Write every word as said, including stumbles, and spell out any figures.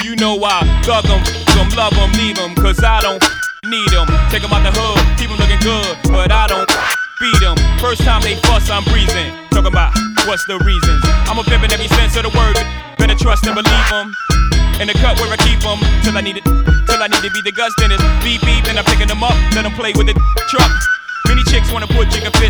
You know I thug them, some love them, leave them, cause I don't need them. Take them out the hood, keep them looking good, but I don't beat them. First time they fuss, I'm breezing. Talking about what's the reasons. I'm a pimp in every sense of the word. Better trust and believe them. In the cut where I keep them, till I need it, till I need to be the guts, then it's beep beep, and I'm picking them up, let them play with the truck. Many chicks wanna put chicken fist